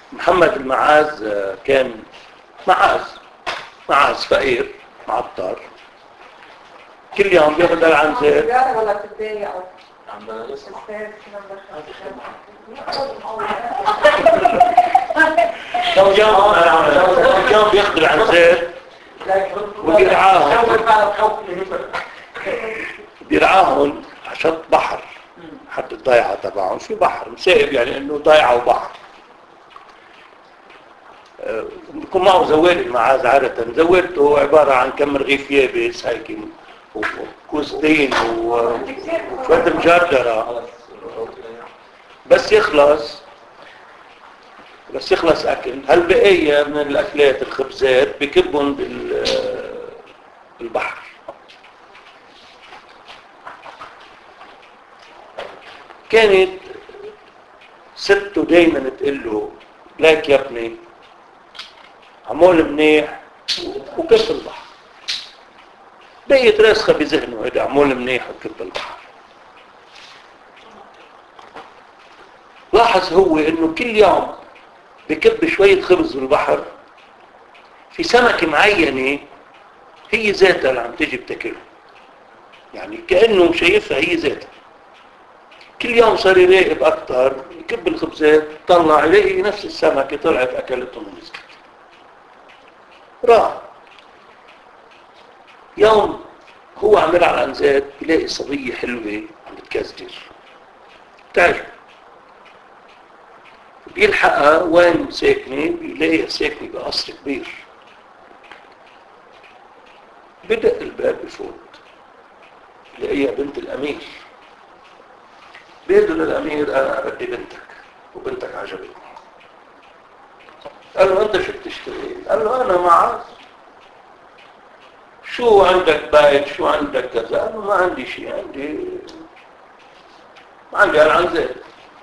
محمد المعاز كان معاذ فقير معطر، كل يوم بياخذ العنزة. ولا تتضايق يوم بياخذ العنزة وبيرعاهم على شط بحر، حتى الضيعة تبعهم في بحر مسائب، يعني انه ضيعة وبحر. بيكون معه زوال المعاز عادة، زوالته عبارة عن كم رغيف يابس هيك وكوستين وشوية مجرجرة. بس يخلص أكل، هالبقية من الأكلات الخبزات بكبهم بالبحر. كانت سته دايما تقول له لك يا ابني عمول منيح وكب البحر. بقيت راسخة بذهنه هذا عمول منيح وكب البحر. لاحظ هو انه كل يوم بكب شوية خبز بالبحر، في سمكة معينة هي ذاتها اللي عم تيجي بتاكلها، يعني كأنه شايفها هي ذاتها. كل يوم صار يراقب أكثر، يكب الخبزات، طلع يلاقي نفس السمكة طلعت أكلتهم ومسكت. راح يوم هو عم يلعب على العنزات، يلاقي صبية حلوة عم بتكزجر، بتعجبه، بيلحقها وين ساكنة، بيلاقيها ساكنة بقصر كبير. بدق الباب بفوت، بيلاقيها بنت الأمير. بيقول للأمير أنا بدي بنتك وبنتك عجبتني. قال له أنت شو بتشتغل؟ قال له أنا معاذ. شو عندك بيت؟ شو عندك كذا؟ قال له ما عندي شيء، ما عندي العنزات.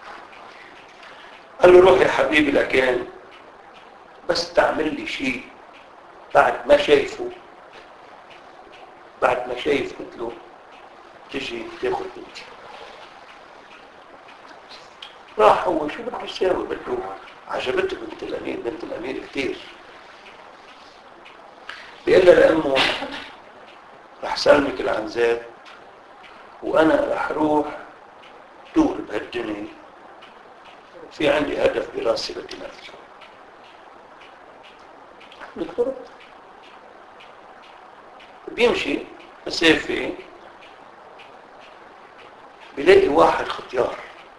قال له روح يا حبيبي لكن بس تعمل لي شيء بعد ما شايفه مثله تجي تاخذ بنتي. راح هو شو بده يساوي؟ بده عجبته بنت الأمير كثير. بيقول لها لأمه رح سلمك العنزات وأنا رح روح دور بهالدنيا، في عندي هدف براسي بدي نفذه. بالضبط بيمشي مسافة، بيلاقي واحد ختيار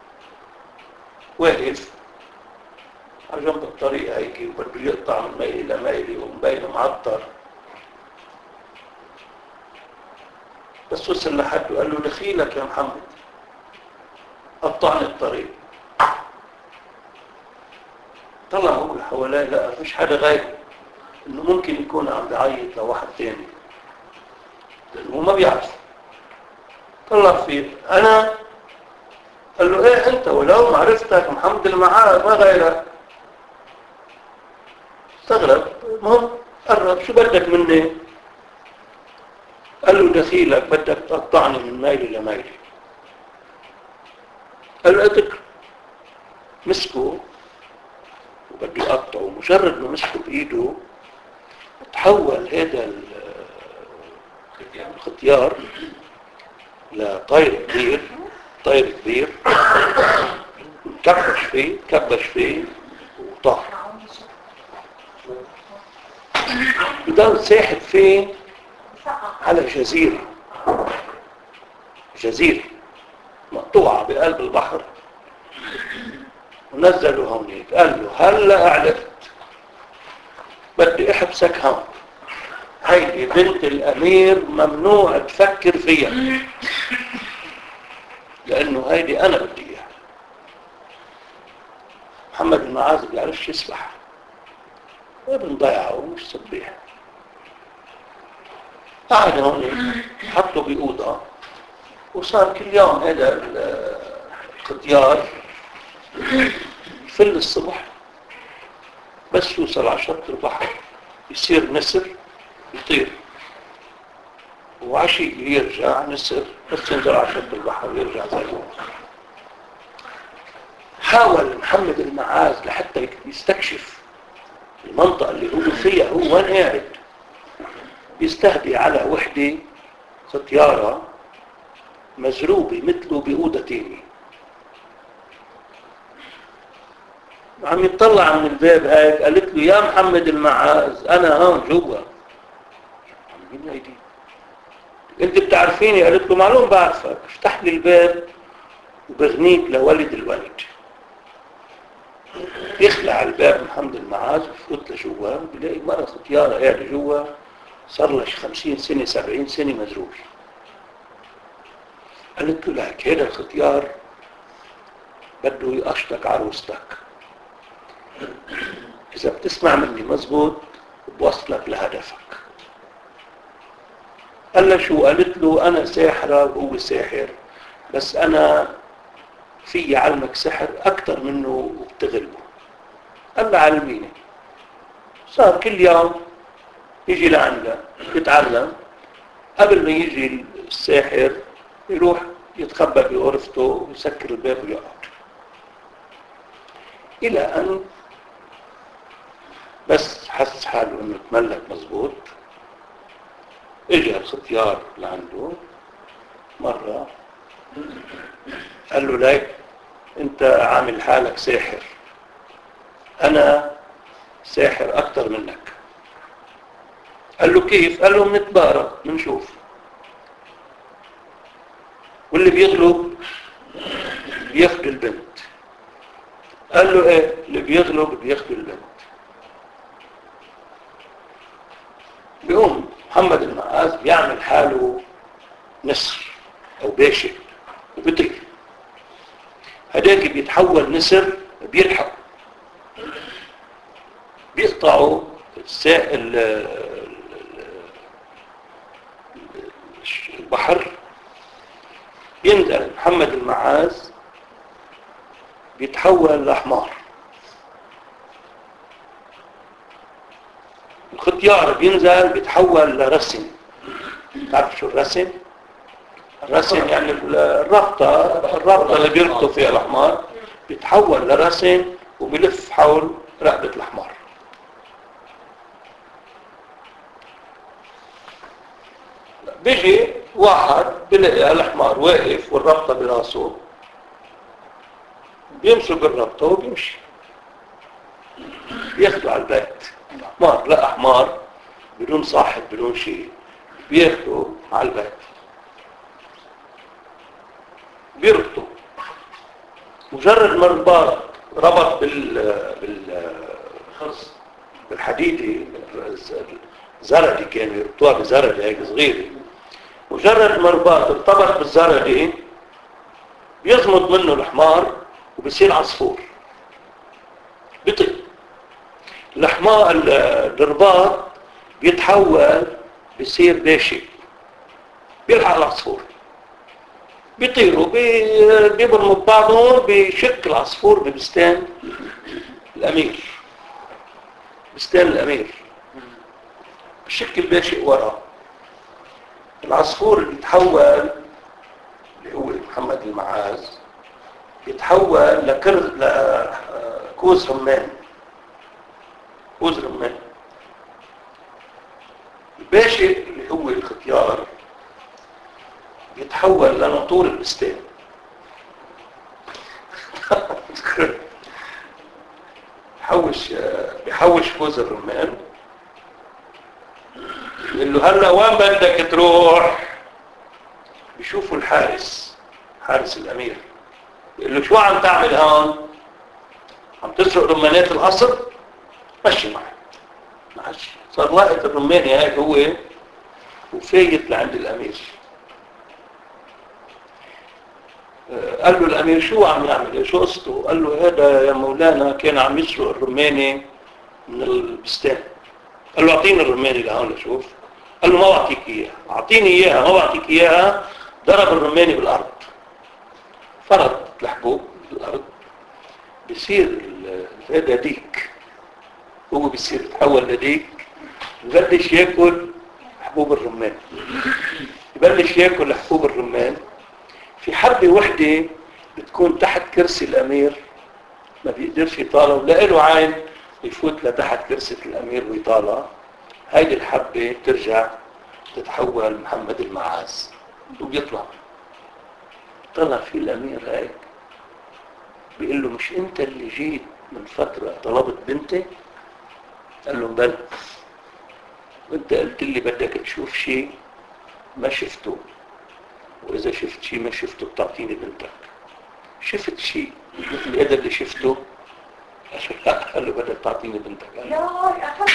واقف على جنب الطريق هيك وبده يقطع من ميل لميل ومبين معطر. بس وصل لحد وقال له دخيلك يا محمد قطعني الطريق. طلع هو حواليه لا مش حدا غيره، انه ممكن يكون عم بيعيط لواحد تاني لانه ما بيعرف. طلع فيه انا، قال له ايه انت؟ ولو معرفتك محمد المعاذ ما غيرك. استغرب. المهم قرب شو بدك مني؟ قال له دخيلك بدك تقطعني من ميلي لميلي. قال له اتك. مسكه وبده يقطعه، مجرد ما مسكه بايده تحول هذا الختيار لطير كبير كبش فيه وطار. بضل ساحب فيه على جزيرة مقطوعة بقلب البحر، ونزلوا هونيك. قال له هلا عرفت، بدي احبسك هون، هيدي بنت الأمير ممنوع تفكر فيها لأنه هيدي أنا بدي إياها. محمد المعاذ بيعرفش يسبح، ابن ضيعه ومش سبيح. قعد هون حطه بأوضة، وصار كل يوم هذا الختيار يفل الصبح بس يوصل على شط البحر يصير نسر يطير، وعشي يرجع نسر بس ينزل على شط البحر ويرجع زي ما حاول محمد المعاز لحتى يستكشف المنطقة اللي هو فيها، هو وين قاعد، يستهدي على وحدة ختيارة مزروبة مثله بأوضة تاني. عم يطلع من الباب هيك، قالت له يا محمد المعاز أنا هون جوا. مين هيدي؟ أنت بتعرفيني؟ قالت له معلوم بعرفك، افتح لي الباب وبغنيك لولد الولد. يخلع الباب محمد المعاز ويفوت لجوا، بيلاقي مرة ختيارة قاعدة جوا صار لها 50 سنة 70 سنة مزروبة. قالت له لك هذا الختيار بده يقشطك عروستك، إذا بتسمع مني مزبوط بوصلك لهدفك. قال له شو؟ قالت له أنا ساحرة وهو ساحر، بس أنا في علمك سحر أكثر منه وبتغلبه. قال له علميني. صار كل يوم يجي لعندها يتعلم، قبل ما يجي الساحر يروح يتخبى بغرفته ويسكر الباب ويقعد، إلى أن بس حس حاله انه تملك مظبوط. اجى الختيار لعنده مرة قال له ليك انت عامل حالك ساحر، انا ساحر اكتر منك. قال له كيف؟ قال له بنتبارى بنشوف، واللي بيغلب بياخد البنت. قال له ايه؟ اللي بيغلب بياخد البنت. بيقوم محمد المعاز بيعمل حاله نسر او باشا وبيطير، هداك بيتحول نسر بيلحق، بيقطعوا البحر، ينزل محمد المعاز بيتحول لحمار، الختيار بينزل بيتحول لرسم. تعرف شو الرسم؟ الرسم يعني الربطة اللي بيربطوا فيها الحمار، بيتحول لرسم وبيلف حول رقبة الحمار. بيجي واحد بيلاقي الحمار واقف والربطة براسه، بيمسك الربطة وبيمشي، بياخده على البيت. حمار لا حمار بدون صاحب بدون شيء، بياخده على البيت بيربطه. مجرد ما ربط بالحديدة زردي، كانوا يربطوها بزردة هيك صغيرة. مجرد ما ارتبط بالزردة بيزمط منه الحمار وبيصير عصفور بيطير. الحمار الرباط بيتحول بيصير باشي بيلحق العصفور، بيطيروا بيبرموا ببعضهم، بيشك العصفور ببستان الأمير. بستان الأمير بشكل باشئ وراه. العصفور اللي يتحول اللي هو محمد المعاز يتحول لكوز رمان. كوز رمان. الباشئ اللي هو الختيار يتحول لناطور البستان. بيحوش كوز الرمان، يقول له هلا وين بدك تروح؟ بيشوفوا الحارس، حارس الامير، يقول له شو عم تعمل هون؟ عم تسرق رمانات القصر؟ مشي معي. ماشي. صار وقت الرماني هيك هو وفايت لعند الامير. قال له الامير شو عم يعمل؟ شو قصته؟ قال له هذا يا مولانا كان عم يسرق الرماني من البستان. قال له اعطيني الرماني لهون لشوف. قال له ما بعطيك اياها. اعطيني اياها. ما بعطيك اياها. ضرب الرماني بالارض، فرض الحبوب بالارض، بيصير هذا ديك، هو بيصير يتحول لديك، يبلش ياكل حبوب الرمان. يبلش ياكل حبوب الرمان. في حبة وحدة بتكون تحت كرسي الأمير ما بيقدرش يطالع ولا له عين يفوت لتحت كرسي الأمير ويطالع. هيدي الحبة ترجع تتحول محمد المعاز وبيطلع. طلع في الأمير هيك بيقول له مش أنت اللي جيت من فترة طلبت بنتي؟ قال له بلى، وانت قلت لي بدك تشوف شيء ما شفته، وإذا شفت شيء ما شفته بتعطيني بنتك. شفت شيء مثل هذا اللي شفته؟ قال له بدك تعطيني بنتك. قال له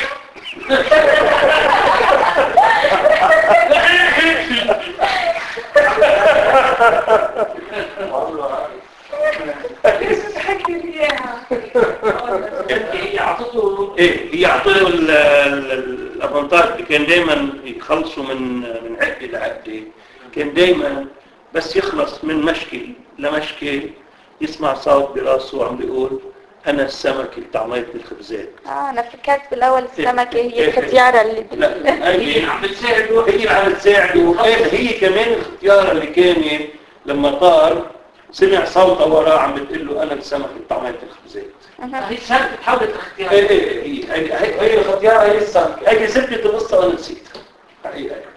هي اعطته هي اعطته الافانتاج. كان دائما يخلصوا من عقد لعقد. كان دائما بس يخلص من مشكل لمشكل يسمع صوت براسه عم بيقول انا السمكه اللي طعمتني الخبزات. انا فكرت بالاول السمكه هي الختياره اللي لا هي عم بتساعده، هي عم بتساعده. هي كمان الختياره اللي كانت لما طار سمع صوته وراه عم بتقول له انا السمكه اللي طعمتني الخبزات. هي سالفه تحولت الاختيار. هي الختياره هي السمكه. هي زبده القصه وانا نسيتها حقيقه.